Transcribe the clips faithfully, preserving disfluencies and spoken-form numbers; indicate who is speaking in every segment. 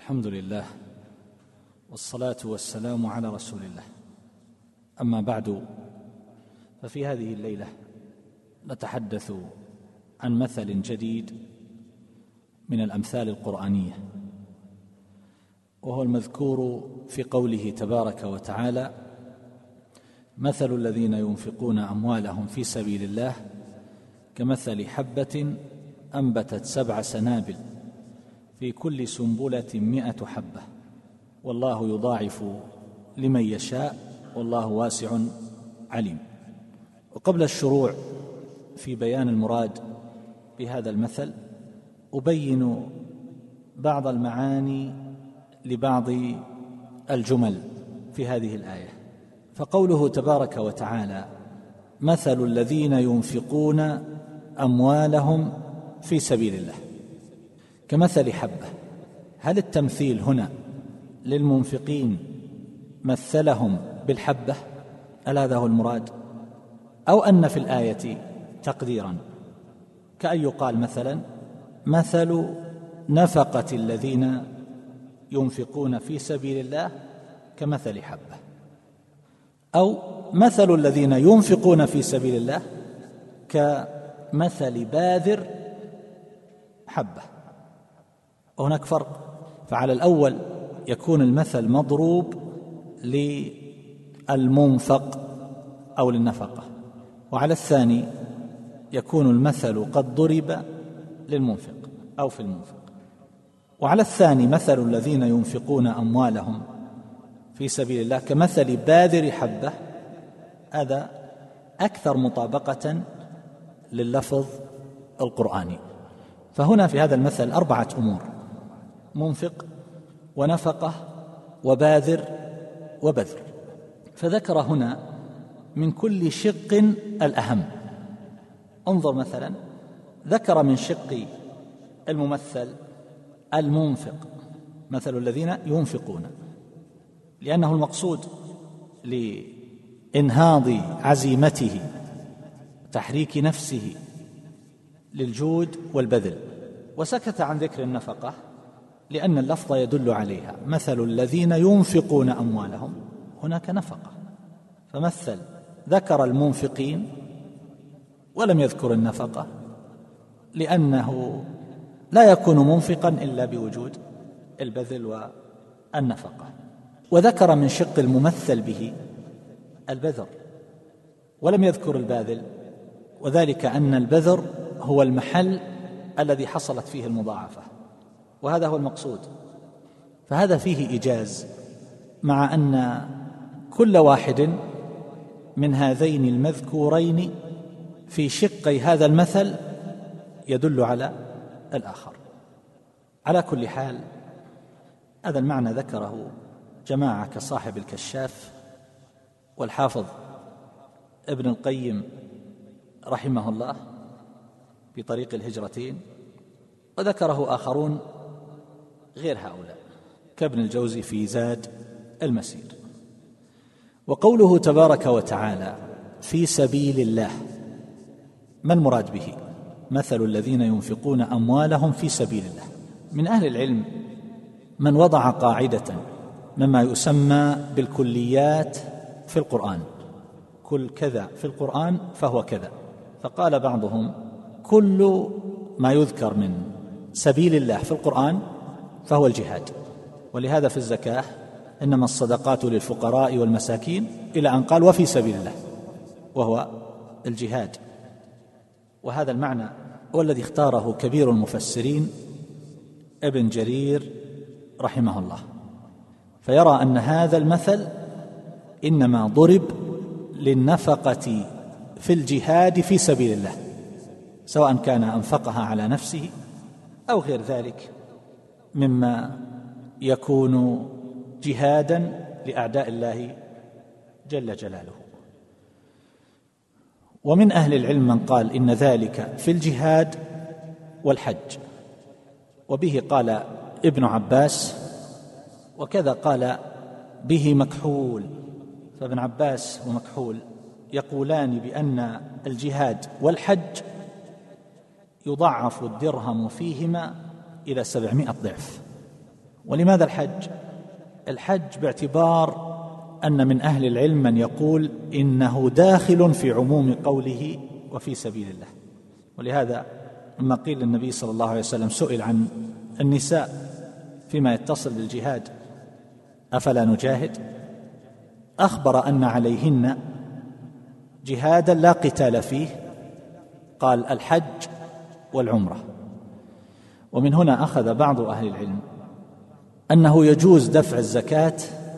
Speaker 1: الحمد لله والصلاة والسلام على رسول الله. أما بعد، ففي هذه الليلة نتحدث عن مثل جديد من الأمثال القرآنية، وهو المذكور في قوله تبارك وتعالى: مثل الذين ينفقون أموالهم في سبيل الله كمثل حبة أنبتت سبع سنابل في كل سنبلة مئة حبة والله يضاعف لمن يشاء والله واسع عليم. وقبل الشروع في بيان المراد بهذا المثل أبين بعض المعاني لبعض الجمل في هذه الآية. فقوله تبارك وتعالى: مثل الذين ينفقون أموالهم في سبيل الله كمثل حبة، هل التمثيل هنا للمنفقين مثلهم بالحبة؟ هل هذا هو المراد؟ أو أن في الآية تقديرا كأن يقال مثلا مثل نفقة الذين ينفقون في سبيل الله كمثل حبة، أو مثل الذين ينفقون في سبيل الله كمثل باذر حبة. هناك فرق، فعلى الأول يكون المثل مضروب للمنفق أو للنفقة، وعلى الثاني يكون المثل قد ضرب للمنفق أو في المنفق. وعلى الثاني مثل الذين ينفقون أموالهم في سبيل الله كمثل باذر حبة، هذا أكثر مطابقة لللفظ القرآني. فهنا في هذا المثل أربعة أمور: منفق ونفقة وباذر وبذر، فذكر هنا من كل شق الأهم. انظر مثلا، ذكر من شق الممثل المنفق، مثل الذين ينفقون، لأنه المقصود لإنهاض عزيمته تحريك نفسه للجود والبذل. وسكت عن ذكر النفقة لأن اللفظ يدل عليها: مثل الذين ينفقون أموالهم، هناك نفقة، فمثل ذكر المنفقين ولم يذكر النفقة، لأنه لا يكون منفقا إلا بوجود البذل والنفقة. وذكر من شق الممثل به البذر ولم يذكر الباذل، وذلك أن البذر هو المحل الذي حصلت فيه المضاعفة، وهذا هو المقصود. فهذا فيه إيجاز، مع أن كل واحد من هذين المذكورين في شقي هذا المثل يدل على الآخر. على كل حال، هذا المعنى ذكره جماعة كصاحب الكشاف والحافظ ابن القيم رحمه الله في طريق الهجرتين، وذكره آخرون غير هؤلاء كابن الجوزي في زاد المسير. وقوله تبارك وتعالى في سبيل الله، ما المراد به؟ مثل الذين ينفقون أموالهم في سبيل الله. من أهل العلم من وضع قاعدة مما يسمى بالكليات في القرآن: كل كذا في القرآن فهو كذا. فقال بعضهم: كل ما يذكر من سبيل الله في القرآن فهو الجهاد، ولهذا في الزكاة إنما الصدقات للفقراء والمساكين، إلى أن قال وفي سبيل الله، وهو الجهاد. وهذا المعنى هو الذي اختاره كبير المفسرين ابن جرير رحمه الله، فيرى أن هذا المثل إنما ضرب للنفقة في الجهاد في سبيل الله، سواء كان أنفقها على نفسه أو غير ذلك مما يكون جهادا لأعداء الله جل جلاله. ومن أهل العلم من قال إن ذلك في الجهاد والحج، وبه قال ابن عباس، وكذا قال به مكحول. فابن عباس ومكحول يقولان بأن الجهاد والحج يضعف الدرهم فيهما إلى سبعمائة ضعف، ولماذا الحج؟ الحج باعتبار أن من أهل العلم من يقول إنه داخل في عموم قوله وفي سبيل الله. ولهذا لما قيل للنبي صلى الله عليه وسلم سئل عن النساء فيما يتصل بالجهاد أفلا نجاهد، أخبر أن عليهن جهادا لا قتال فيه، قال الحج والعمرة. ومن هنا أخذ بعض أهل العلم أنه يجوز دفع الزكاة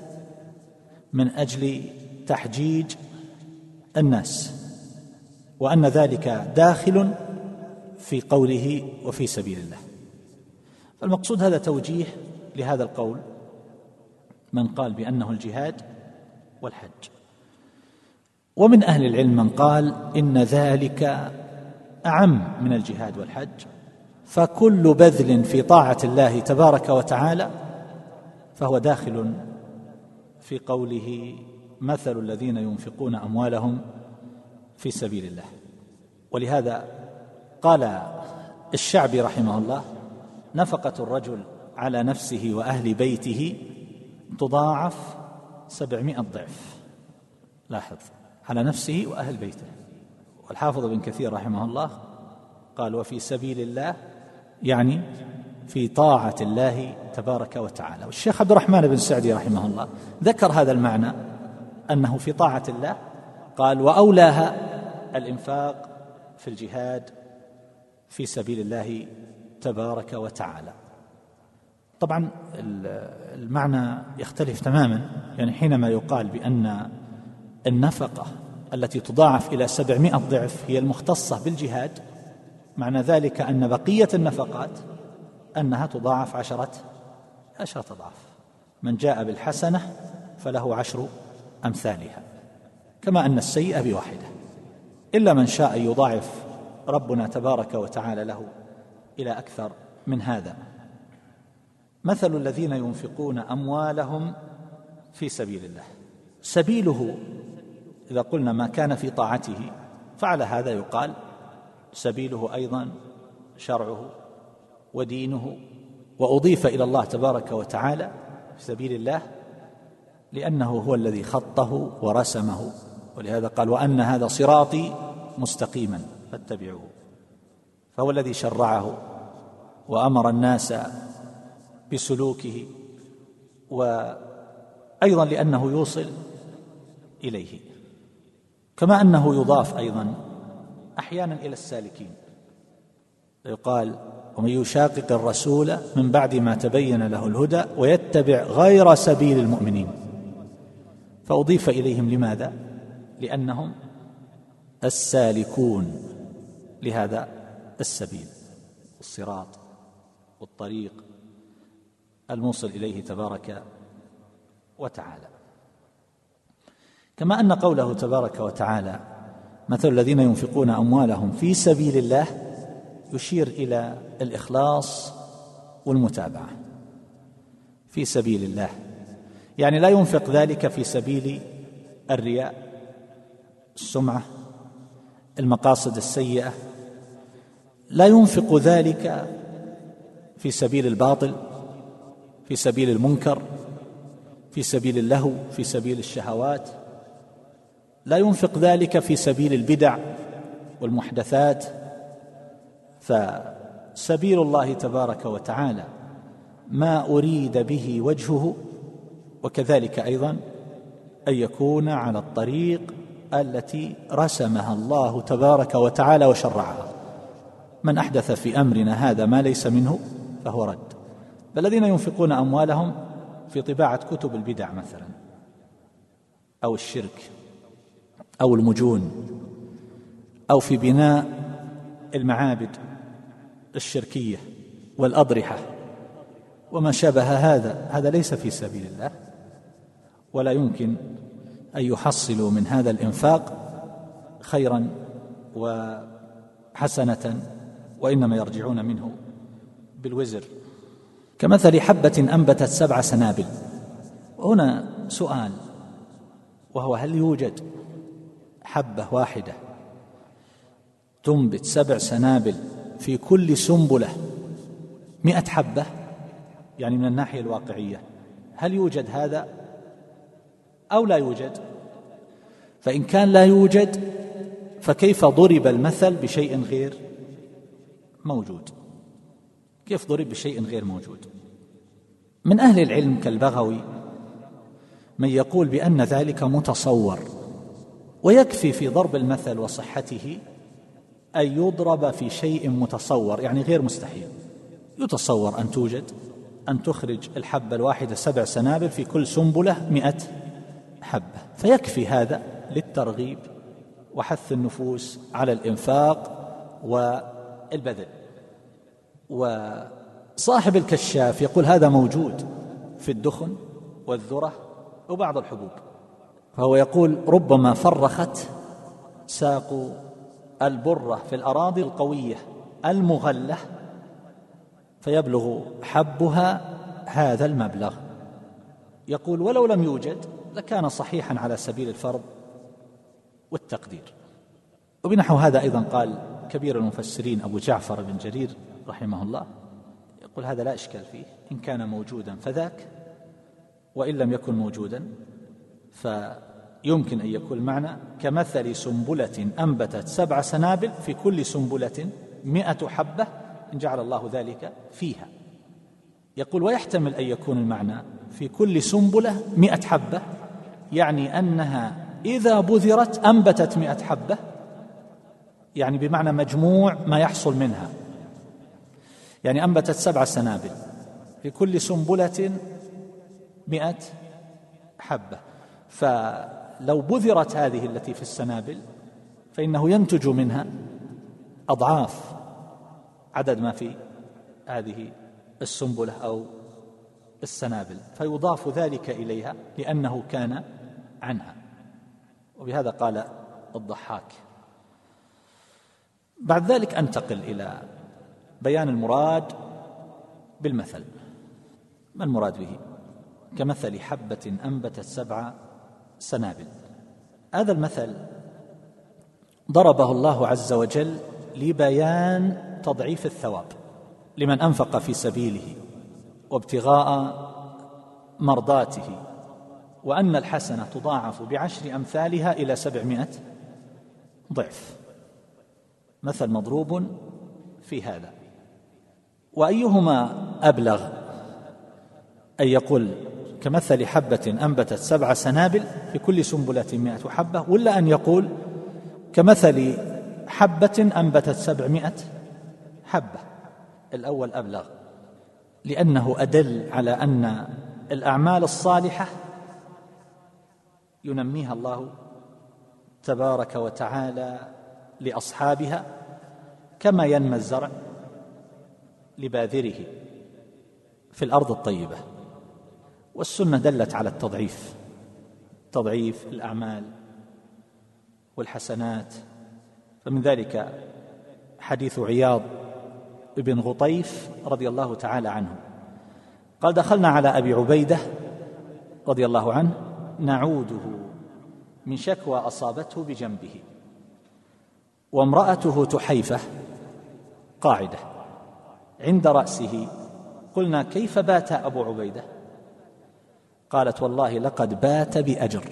Speaker 1: من أجل تحجيج الناس، وأن ذلك داخل في قوله وفي سبيل الله. فالمقصود هذا توجيه لهذا القول من قال بأنه الجهاد والحج. ومن أهل العلم من قال إن ذلك أعم من الجهاد والحج، فكل بذل في طاعة الله تبارك وتعالى فهو داخل في قوله مثل الذين ينفقون أموالهم في سبيل الله. ولهذا قال الشعبي رحمه الله: نفقة الرجل على نفسه وأهل بيته تضاعف سبعمائة ضعف. لاحظ، على نفسه وأهل بيته. والحافظ بن كثير رحمه الله قال: وفي سبيل الله، يعني في طاعة الله تبارك وتعالى. والشيخ عبد الرحمن بن سعدي رحمه الله ذكر هذا المعنى أنه في طاعة الله، قال: وأولاها الإنفاق في الجهاد في سبيل الله تبارك وتعالى. طبعا المعنى يختلف تماما، يعني حينما يقال بأن النفقة التي تضاعف إلى سبعمائة ضعف هي المختصة بالجهاد، معنى ذلك أن بقية النفقات أنها تضاعف عشرة عشرة أضعاف. من جاء بالحسنة فله عشر أمثالها، كما أن السيئة بواحدة، إلا من شاء يضاعف ربنا تبارك وتعالى له إلى أكثر من هذا. مثل الذين ينفقون أموالهم في سبيل الله. سبيله إذا قلنا ما كان في طاعته، فعلى هذا يقال سبيله أيضا شرعه ودينه، وأضيف إلى الله تبارك وتعالى في سبيل الله لأنه هو الذي خطه ورسمه. ولهذا قال: وأن هذا صراطي مستقيما فاتبعوه. فهو الذي شرعه وأمر الناس بسلوكه، وأيضا لأنه يوصل إليه، كما أنه يضاف أيضا أحيانا إلى السالكين. يقال: ومن يشاقق الرسول من بعد ما تبين له الهدى ويتبع غير سبيل المؤمنين، فأضيف إليهم. لماذا؟ لأنهم السالكون لهذا السبيل، الصراط والطريق الموصل إليه تبارك وتعالى. كما أن قوله تبارك وتعالى: مثل الذين ينفقون أموالهم في سبيل الله، يشير إلى الإخلاص والمتابعة. في سبيل الله يعني لا ينفق ذلك في سبيل الرياء، السمعة، المقاصد السيئة، لا ينفق ذلك في سبيل الباطل، في سبيل المنكر، في سبيل اللهو، في سبيل الشهوات، لا ينفق ذلك في سبيل البدع والمحدثات. فسبيل الله تبارك وتعالى ما أريد به وجهه، وكذلك أيضا أن يكون على الطريق التي رسمها الله تبارك وتعالى وشرعها. من أحدث في أمرنا هذا ما ليس منه فهو رد. فالذين ينفقون أموالهم في طباعة كتب البدع مثلا، أو الشرك، أو المجون، أو في بناء المعابد الشركية والأضرحة وما شابه هذا، هذا ليس في سبيل الله، ولا يمكن أن يحصلوا من هذا الإنفاق خيرا وحسنة، وإنما يرجعون منه بالوزر. كمثل حبة أنبتت سبع سنابل. وهنا سؤال، وهو: هل يوجد حبة واحدة تنبت سبع سنابل في كل سنبلة مئة حبة؟ يعني من الناحية الواقعية هل يوجد هذا أو لا يوجد؟ فإن كان لا يوجد فكيف ضرب المثل بشيء غير موجود؟ كيف ضرب بشيء غير موجود؟ من أهل العلم كالبغوي من يقول بأن ذلك متصور، ويكفي في ضرب المثل وصحته أن يضرب في شيء متصور، يعني غير مستحيل. يتصور أن توجد أن تخرج الحبة الواحدة سبع سنابل في كل سنبلة مئة حبة، فيكفي هذا للترغيب وحث النفوس على الإنفاق والبذل. وصاحب الكشاف يقول هذا موجود في الدخن والذرة وبعض الحبوب، فهو يقول ربما فرخت ساق البرة في الأراضي القوية المغلة فيبلغ حبها هذا المبلغ. يقول ولو لم يوجد لكان صحيحا على سبيل الفرض والتقدير. وبنحو هذا أيضا قال كبير المفسرين أبو جعفر بن جرير رحمه الله، يقول هذا لا إشكال فيه، إن كان موجودا فذاك، وإن لم يكن موجودا فيمكن أن يكون المعنى كمثل سنبلة أنبتت سبع سنابل في كل سنبلة مئة حبة إن جعل الله ذلك فيها. يقول ويحتمل أن يكون المعنى في كل سنبلة مئة حبة، يعني أنها إذا بذرت أنبتت مئة حبة، يعني بمعنى مجموع ما يحصل منها، يعني أنبتت سبع سنابل في كل سنبلة مئة حبة، فلو بذرت هذه التي في السنابل فإنه ينتج منها أضعاف عدد ما في هذه السنبلة أو السنابل، فيضاف ذلك إليها لأنه كان عنها. وبهذا قال الضحاك. بعد ذلك أنتقل إلى بيان المراد بالمثل. ما المراد به؟ كمثل حبة أنبتت سبع سنابل. هذا المثل ضربه الله عز وجل لبيان تضعيف الثواب لمن أنفق في سبيله وابتغاء مرضاته، وأن الحسنة تضاعف بعشر أمثالها إلى سبعمائة ضعف. مثل مضروب في هذا. وأيهما أبلغ، أن يقول كمثل حبة أنبتت سبع سنابل في كل سنبلة مائة حبة، ولا أن يقول كمثل حبة أنبتت سبعمائة حبة؟ الأول أبلغ، لأنه أدل على أن الأعمال الصالحة ينميها الله تبارك وتعالى لأصحابها كما ينمى الزرع لباذره في الأرض الطيبة. والسنة دلت على التضعيف، تضعيف الأعمال والحسنات. فمن ذلك حديث عياض بن غطيف رضي الله تعالى عنه قال دخلنا على أبي عبيدة رضي الله عنه نعوده من شكوى أصابته بجنبه، وامرأته تحيفة قاعدة عند رأسه. قلنا كيف بات أبو عبيدة؟ قالت والله لقد بات بأجر.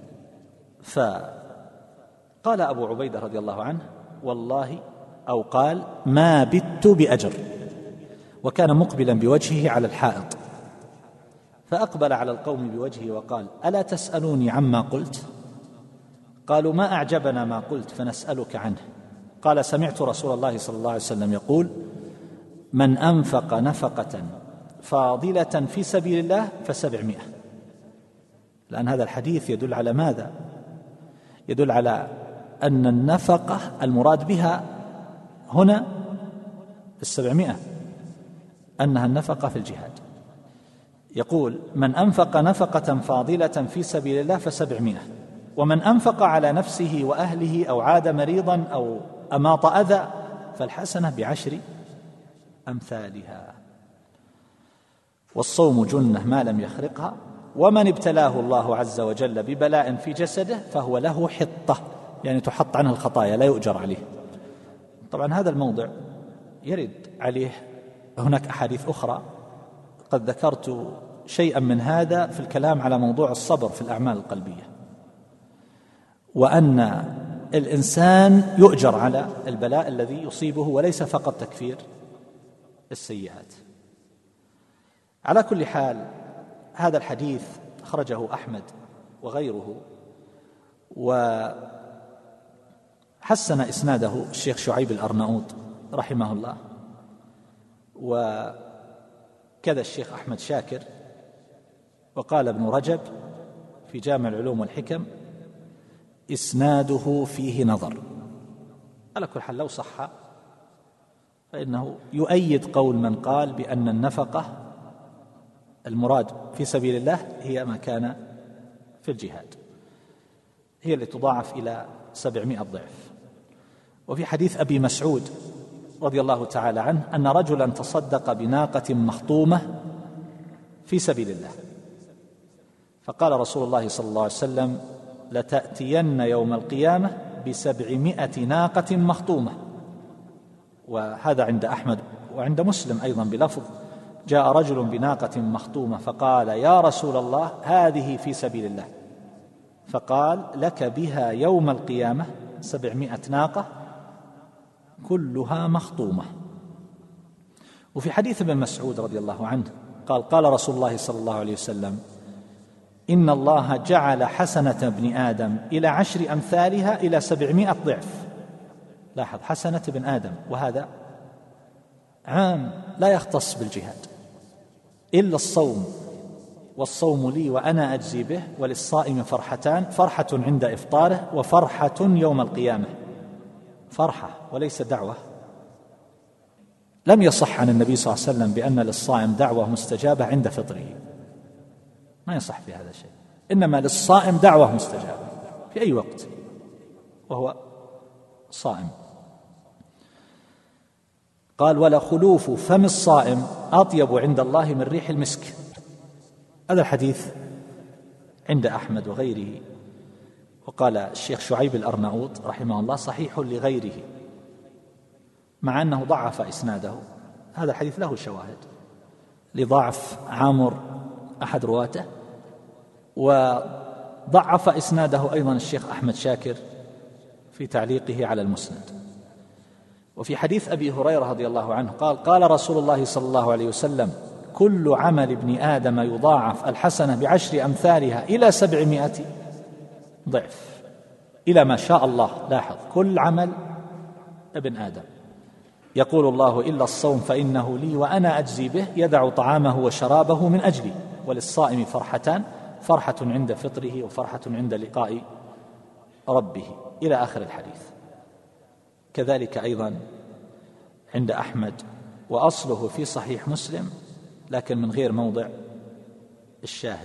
Speaker 1: فقال أبو عبيدة رضي الله عنه والله، أو قال ما بت بأجر، وكان مقبلا بوجهه على الحائط، فأقبل على القوم بوجهه وقال ألا تسألوني عما قلت؟ قالوا ما أعجبنا ما قلت فنسألك عنه. قال سمعت رسول الله صلى الله عليه وسلم يقول من أنفق نفقة فاضلة في سبيل الله فسبعمائة. لأن هذا الحديث يدل على ماذا؟ يدل على أن النفقة المراد بها هنا السبعمائة، أنها النفقة في الجهاد. يقول من أنفق نفقة فاضلة في سبيل الله فسبعمائة، ومن أنفق على نفسه وأهله أو عاد مريضا أو أماط أذى فالحسنة بعشر أمثالها. والصوم جنة ما لم يخرقها، ومن ابتلاه الله عز وجل ببلاء في جسده فهو له حطة، يعني تحط عنه الخطايا لا يؤجر عليه. طبعا هذا الموضع يرد عليه هناك أحاديث أخرى وقد ذكرت شيئا من هذا في الكلام على موضوع الصبر في الأعمال القلبية، وأن الإنسان يؤجر على البلاء الذي يصيبه وليس فقط تكفير السيئات. على كل حال، هذا الحديث أخرجه أحمد وغيره، وحسن إسناده الشيخ شعيب الأرناؤوط رحمه الله، وكذا الشيخ أحمد شاكر. وقال ابن رجب في جامع العلوم والحكم: إسناده فيه نظر. على كل حال، لو صح فإنه يؤيد قول من قال بأن النفقة المراد في سبيل الله هي ما كان في الجهاد، هي اللي تضاعف إلى سبعمائة ضعف. وفي حديث أبي مسعود رضي الله تعالى عنه أن رجلا تصدق بناقة مخطومة في سبيل الله، فقال رسول الله صلى الله عليه وسلم: لتأتين يوم القيامة بسبعمائة ناقة مخطومة. وهذا عند أحمد وعند مسلم أيضا بلفظ: جاء رجل بناقة مخطومة فقال: يا رسول الله، هذه في سبيل الله. فقال: لك بها يوم القيامة سبعمائة ناقة كلها مخطومة. وفي حديث ابن مسعود رضي الله عنه قال: قال رسول الله صلى الله عليه وسلم: إن الله جعل حسنة ابن آدم إلى عشر أمثالها إلى سبعمائة ضعف. لاحظ، حسنة ابن آدم، وهذا عام لا يختص بالجهاد، إلا الصوم، والصوم لي وأنا أجزي به، وللصائم فرحتان: فرحة عند إفطاره، وفرحة يوم القيامة. فرحة وليس دعوة. لم يصح عن النبي صلى الله عليه وسلم بأن للصائم دعوة مستجابة عند فطره، ما يصح في هذا شيء، إنما للصائم دعوة مستجابة في أي وقت وهو صائم. قال: ولخلوف فم الصائم أطيب عند الله من ريح المسك. هذا الحديث عند أحمد وغيره. وقال الشيخ شعيب الأرناؤوط رحمه الله: صحيح لغيره، مع أنه ضعف إسناده. هذا الحديث له شواهد لضعف عامر أحد رواته، وضعف إسناده أيضا الشيخ أحمد شاكر في تعليقه على المسند. وفي حديث أبي هريرة رضي الله عنه قال: قال رسول الله صلى الله عليه وسلم: كل عمل ابن آدم يضاعف الحسنة بعشر أمثالها إلى سبعمائة ضعف، إلى ما شاء الله. لاحظ، كل عمل ابن آدم. يقول الله: إلا الصوم فإنه لي وأنا أجزي به، يدع طعامه وشرابه من أجلي، وللصائم فرحتان: فرحة عند فطره، وفرحة عند لقاء ربه، إلى آخر الحديث. كذلك أيضا عند أحمد، وأصله في صحيح مسلم لكن من غير موضع الشاهد.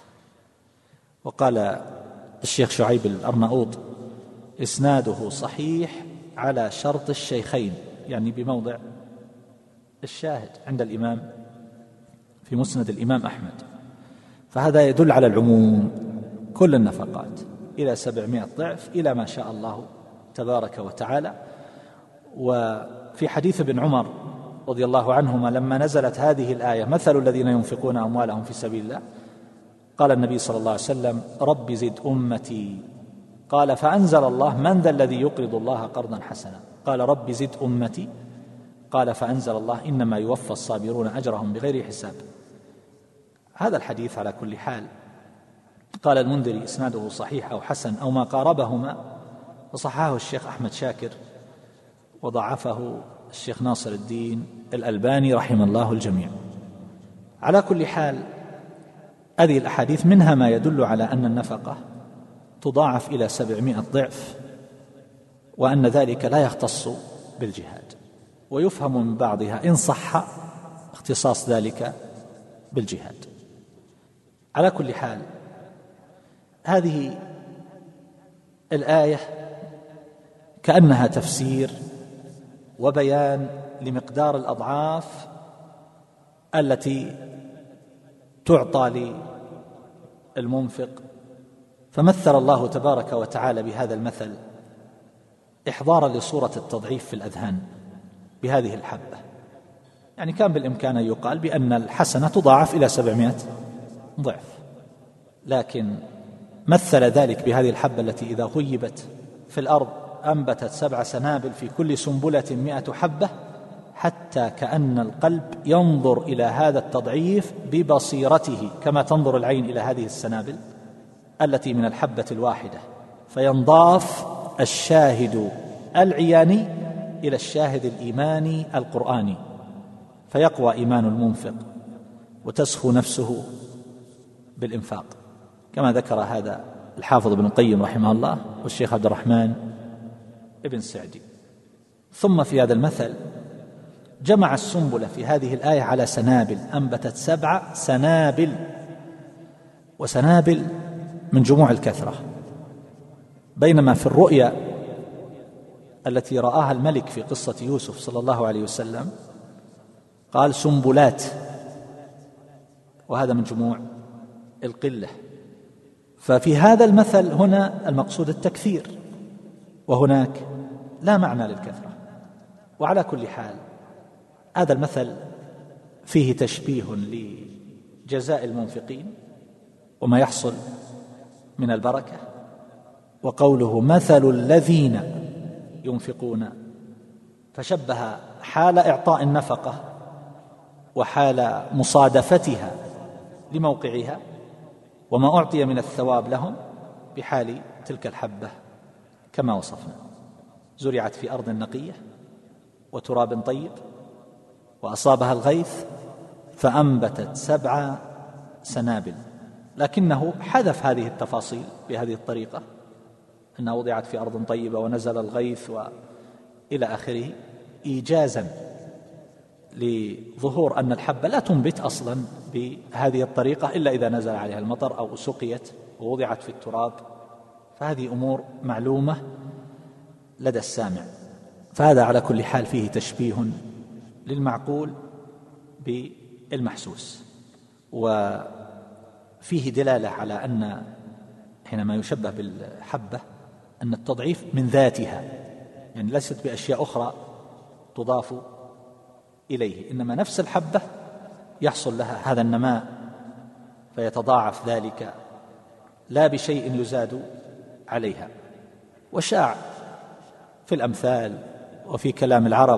Speaker 1: وقال الشيخ شعيب الأرناؤوط: إسناده صحيح على شرط الشيخين، يعني بموضع الشاهد عند الإمام في مسند الإمام أحمد. فهذا يدل على العموم، كل النفقات إلى سبعمائة ضعف إلى ما شاء الله تبارك وتعالى. وفي حديث ابن عمر رضي الله عنهما لما نزلت هذه الآية: مثل الذين ينفقون أموالهم في سبيل الله، قال النبي صلى الله عليه وسلم: رب زد أمتي. قال: فأنزل الله: من ذا الذي يقرض الله قرضا حسنا؟ قال: رب زد أمتي. قال: فأنزل الله: إنما يوفى الصابرون أجرهم بغير حساب. هذا الحديث على كل حال، قال المنذري: إسناده صحيح أو حسن أو ما قاربهما، وصححه الشيخ أحمد شاكر، وضعفه الشيخ ناصر الدين الألباني رحمه الله الجميع. على كل حال، هذه الأحاديث منها ما يدل على أن النفقة تضاعف إلى سبعمائة ضعف، وأن ذلك لا يختص بالجهاد. ويفهم من بعضها إن صح اختصاص ذلك بالجهاد. على كل حال، هذه الآية كأنها تفسير وبيان لمقدار الأضعاف التي تعطى للمنفق. فمثل الله تبارك وتعالى بهذا المثل إحضارا لصورة التضعيف في الأذهان بهذه الحبة. يعني كان بالإمكان أن يقال بأن الحسنة تضاعف إلى سبعمائة ضعف، لكن مثل ذلك بهذه الحبة التي إذا غيبت في الأرض أنبتت سبع سنابل في كل سنبلة مئة حبة، حتى كأن القلب ينظر إلى هذا التضعيف ببصيرته كما تنظر العين إلى هذه السنابل التي من الحبة الواحدة، فينضاف الشاهد العياني إلى الشاهد الإيماني القرآني، فيقوى إيمان المنفق وتسخو نفسه بالإنفاق، كما ذكر هذا الحافظ ابن القيم رحمه الله والشيخ عبد الرحمن ابن سعدي. ثم في هذا المثل جمع السنبلة في هذه الآية على سنابل، أنبتت سبع سنابل، وسنابل من جموع الكثرة، بينما في الرؤيا التي رآها الملك في قصة يوسف صلى الله عليه وسلم قال سنبلات، وهذا من جموع القلة. ففي هذا المثل هنا المقصود التكثير، وهناك لا معنى للكثرة. وعلى كل حال هذا المثل فيه تشبيه لجزاء المنفقين وما يحصل من البركة، وقوله مثل الذين ينفقون، فشبه حال إعطاء النفقة وحال مصادفتها لموقعها وما أعطي من الثواب لهم بحال تلك الحبة كما وصفنا، زرعت في أرض نقية وتراب طيب وأصابها الغيث فأنبتت سبع سنابل، لكنه حذف هذه التفاصيل بهذه الطريقة، أنها وضعت في أرض طيبة ونزل الغيث وإلى آخره، إيجازا لظهور أن الحبة لا تنبت أصلا بهذه الطريقة إلا إذا نزل عليها المطر أو سقيت ووضعت في التراب، فهذه أمور معلومة لدى السامع. فهذا على كل حال فيه تشبيه للمعقول بالمحسوس، وفيه دلالة على أن حينما يشبه بالحبة أن التضعيف من ذاتها، يعني ليست بأشياء أخرى تضاف إليه، إنما نفس الحبة يحصل لها هذا النماء فيتضاعف ذلك لا بشيء يزاد عليها. وشاع في الأمثال وفي كلام العرب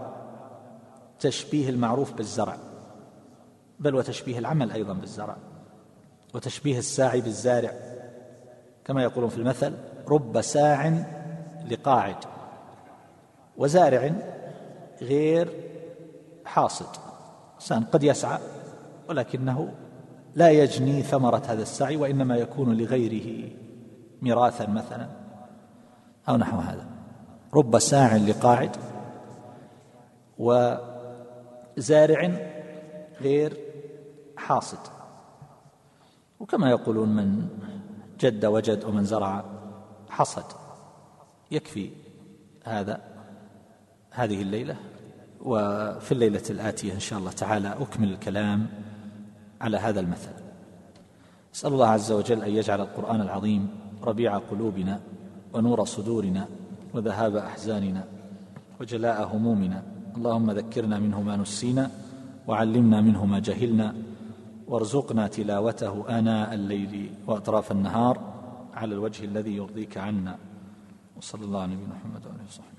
Speaker 1: تشبيه المعروف بالزرع، بل وتشبيه العمل أيضا بالزرع، وتشبيه الساعي بالزارع، كما يقولون في المثل رب ساع لقاعد، وزارع غير حاصد، إنسان قد يسعى ولكنه لا يجني ثمرة هذا السعي، وإنما يكون لغيره ميراثا مثلا أو نحو هذا. رب ساع لقاعد وزارع غير حاصد. وكما يقولون من جد وجد ومن زرع حصد. يكفي هذا هذه الليلة، وفي الليلة الآتية إن شاء الله تعالى أكمل الكلام على هذا المثل. أسأل الله عز وجل أن يجعل القرآن العظيم ربيع قلوبنا ونور صدورنا وذهاب أحزاننا وجلاء همومنا. اللهم ذكرنا منه ما نسينا وعلمنا منه ما جهلنا، وارزقنا تلاوته آناء الليل وأطراف النهار على الوجه الذي يرضيك عنا. وصلى الله على نبينا محمد وآله وصحبه.